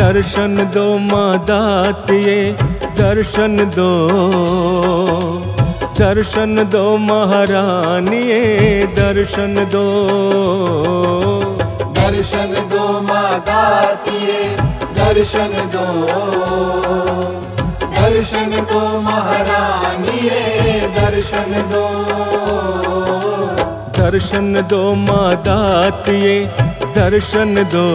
दर्शन दो माँ दातिये, दर्शन दो, दर्शन दो महारानिये, दर्शन दो, दर्शन दो माँ दातिये, दर्शन दो, दर्शन दो महारानिये, दर्शन दो, दर्शन दो माँ दातिये, दर्शन दो,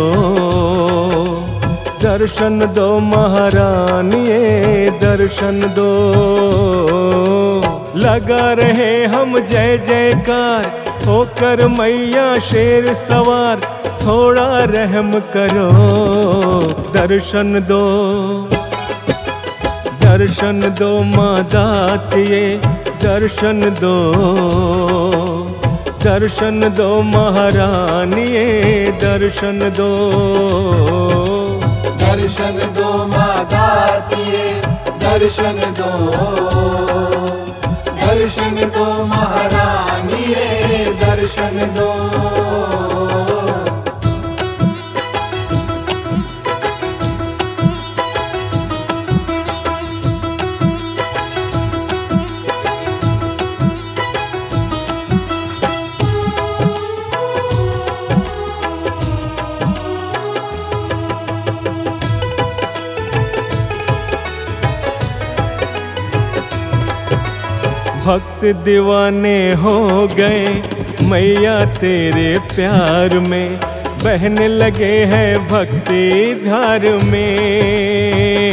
दर्शन दो महारानिये, दर्शन दो। लगा रहे हम जय जयकार, होकर मैया शेर सवार, थोड़ा रहम करो, दर्शन दो, दर्शन दो माँ दातिये, दर्शन दो, दर्शन दो महारानिये, दर्शन दो, दर्शन दो माँ दातिये, दर्शन दो, दर्शन दो महारानिये, दर्शन दो। भक्त दीवाने हो गए मैया तेरे प्यार में, बहने लगे हैं भक्ति धार में।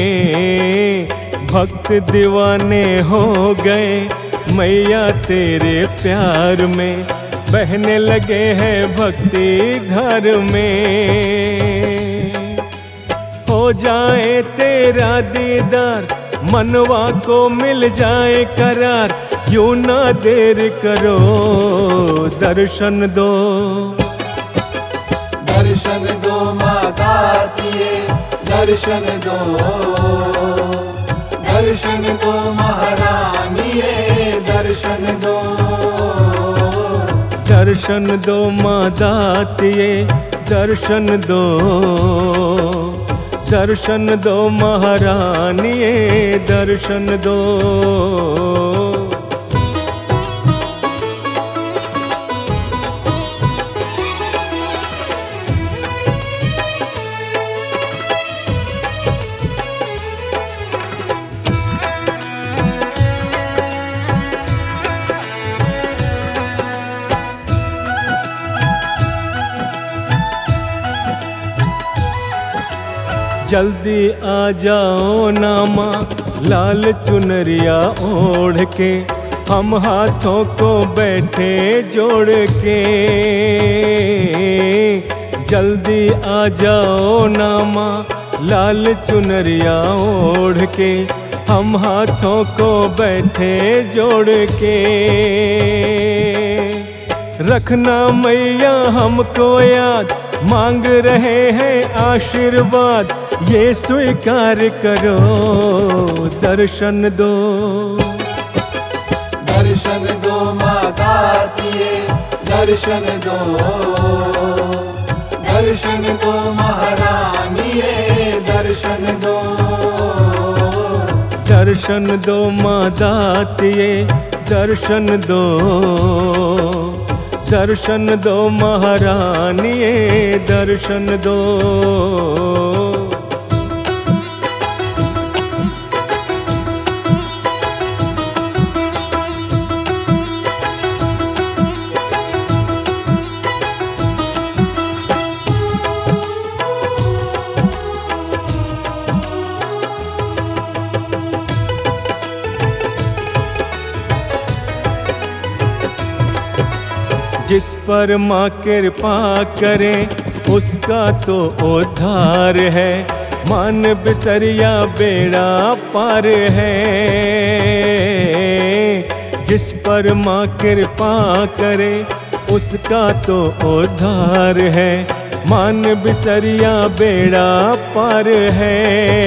भक्त दीवाने हो गए मैया तेरे प्यार में, बहने लगे हैं भक्ति धार में। हो जाए तेरा दीदार, मनवा को मिल जाए करार, यूं ना देर करो, दर्शन दो, दर्शन दो माँ दातिये, दर्शन दो, दर्शन दो महारानिये, दर्शन दो, दर्शन दो माँ दातिये, दर्शन दो, दर्शन दो महारानिये, दर्शन दो। जल्दी आ जाओ ना माँ, लाल चुनरिया ओढ़ के, हम हाथों को बैठे जोड़ के। जल्दी आ जाओ ना माँ, लाल चुनरिया ओढ़ के, हम हाथों को बैठे जोड़ के। रखना मैया हमको याद, मांग रहे हैं आशीर्वाद, ये स्वीकार करो, दर्शन दो, दर्शन दो माँ दातिये, दर्शन दो, दर्शन दो महारानिये, दर्शन दो, दर्शन दो माँ दातिये, दर्शन दो, दर्शन दो महारानिये, दर्शन दो। जिस पर माँ कृपा करे उसका तो उद्धार है, मान बिसरिया बेड़ा पार है। जिस पर माँ कृपा करे उसका तो उद्धार है, मान बिसरिया बेड़ा पार है।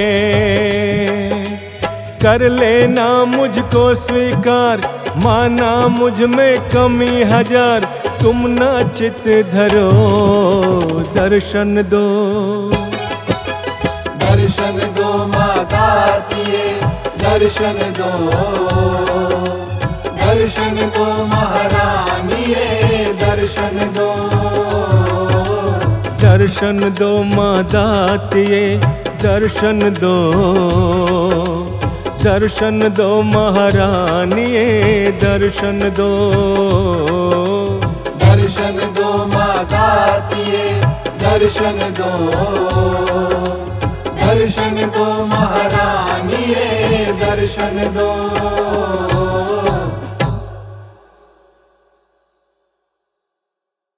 कर लेना मुझको स्वीकार, माना मुझ में कमी हजार, तुम ना चित धरो, दर्शन दो, गातिए दर्शन दो, दर्शन दो महारानिए दर्शन दो, दर्शन दो माँ दातिए दर्शन दो, दर्शन दो महारानिए दर्शन दो, दर्शन दो माँ गातिए दर्शन दो, दर्शन दो महारानिए दर्शन दो।